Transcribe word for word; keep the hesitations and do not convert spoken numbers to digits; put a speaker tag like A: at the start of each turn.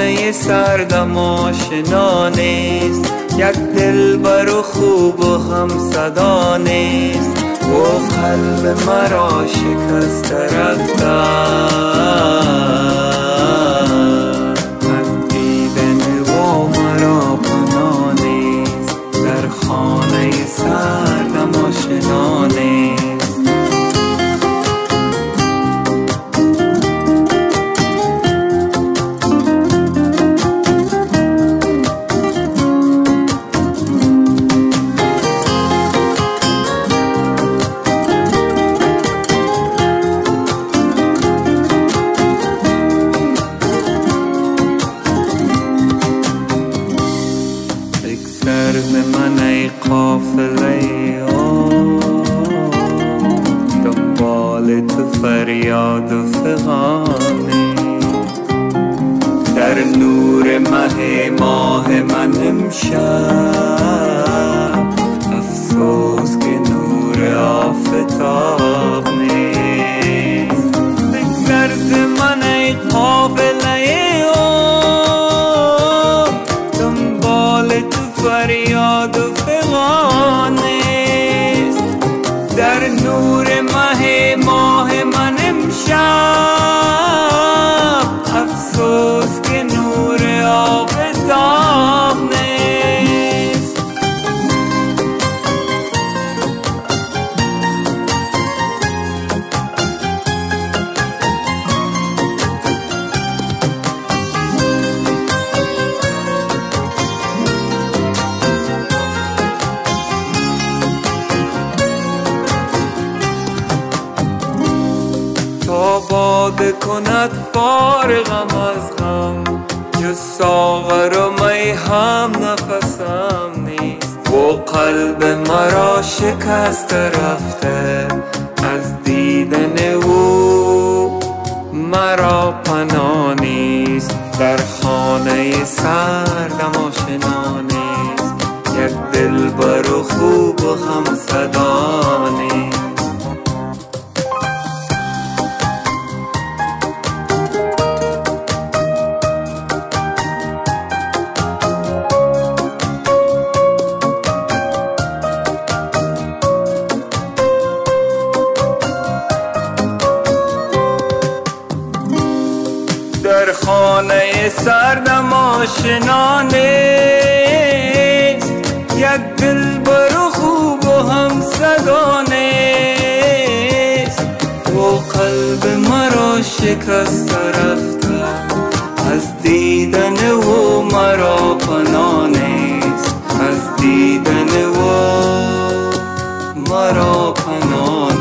A: خانه سردم آشنا نیست، یک دلبر و خوب و هم صدا نیست، و قلب مرا شکست رفته از دیدن و مرا پناه نیست، در خانه سردم آشنا نیست. سرز من ای قافله دنبال تو فریاد و فغانی، در نور مه ماه من امشب، افسوس که نور آفتاب نیست. سرز من ای قافله فریاد و فغان نیست، در نور مه ماه من امشب، افسوس که نور آفتاب نیست. تا باده کند فارغم از غم، جز ساغر و می هم نفسم نیست، و قلب مرا شکست رفته از دیدن او مرا پناه نیست، در خانه سردم آشنا نیست، یک دلبر و خوب و هم صدا نیست. در خانه سردم آشنا نیست، یک دلبر و خوب و هم صدا نیست، و قلب مرا شکست رفته از دیدن و مرا پناه نیست، از دیدن و مرا پناه